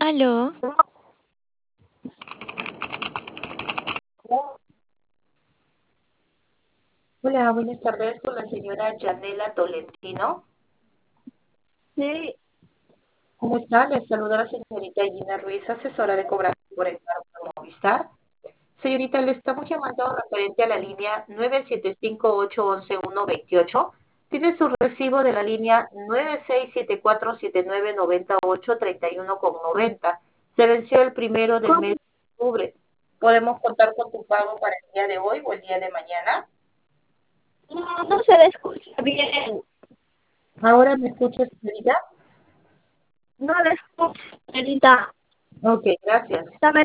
Aló, Hola, buenas tardes con la señora Janela Tolentino. sí, ¿Cómo está? Les saluda la señorita Gina Ruiz, asesora de cobranza por el Banco Movistar. Señorita, le estamos llamando referente a la línea 975811128. Tiene su recibo de la línea 9674799831,90. Se venció el primero del mes ¿cómo? de octubre. ¿Podemos contar con tu pago para el día de hoy o el día de mañana? No, no se le escucha bien. ¿Ahora me escucha, señorita? No le escucho, señorita. Ok, gracias. Dame